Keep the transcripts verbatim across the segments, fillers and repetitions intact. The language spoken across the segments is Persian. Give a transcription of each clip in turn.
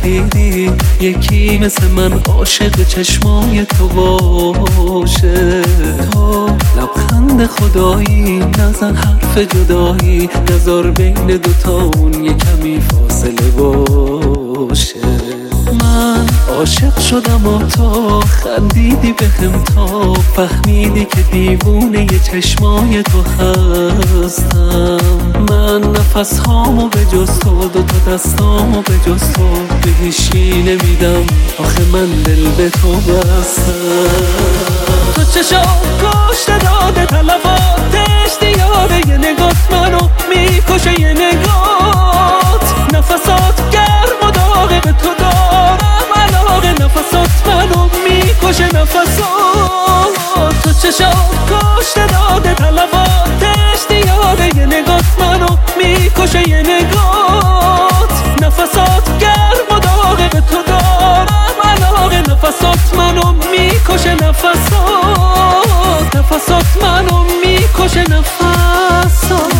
دیدی یکی مثل من عاشق چشمای تو باشه. تو لبخند خدایی نزن حرف جدایی، نذار بین دوتامون یه کمی فاصله باشه. من عاشق شدم و تو خندیدی بهم، تا فهمیدی که دیوونه یه چشمای تو هستم. من نفس هامو به جز تو، دوتا دستامو به جز تو به هیچی نمیدم، آخه من دل به تو بستم. تو چشم کشته داده طلباتش دیاره، یه نگات منو میکشه، یه نگات نفسات گرم و داغه، به تو دارم علاقه، نفسات منو میکشه، نفسات. تو چشم کشته داده طلباتش دیاره، یه نگات منو میکشه، یه نگات نفسات گرم و داغه، به تو دارم علاقه، نفسات منو میکشه، نفسات نفسات منو میکشه، نفسات.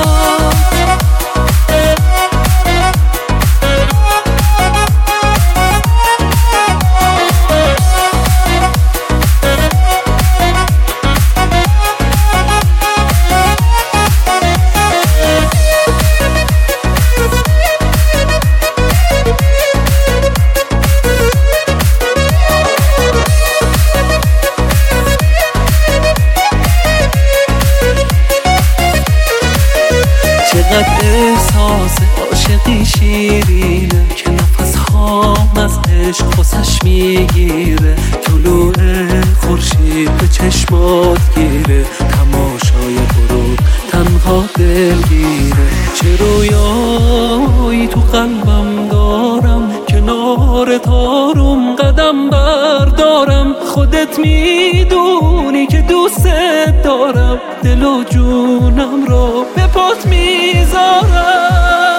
چقدر احساس عاشقی شیرینه که نفس هام از عشق خواسش میگیره. طلوع خورشید به چشمات گیره، تماشای غروب تنها دلگیره. چه رویایی تو قلبم دارم، کنار تاروم قدم بردارم. خودت میدونی که دوست دارم، دل و جونم رو به پات میذارم.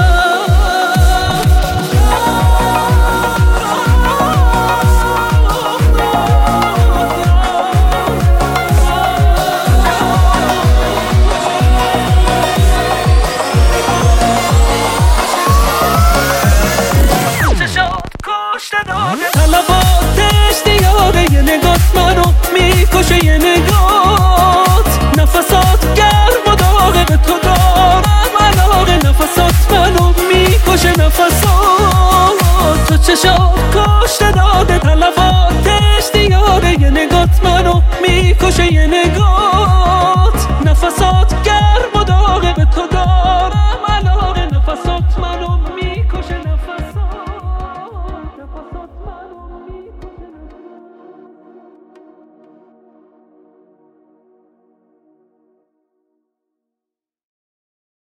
طلباتش دیاره، یه نگات منو میکشه، یه نگات نفسات گرم و داغه، به تو دارم علاقه، نفسات منو میکشه، نفسات. تو چشات کشته داده طلباتش دیاره، یه نگات منو میکشه، یه نگات نفسات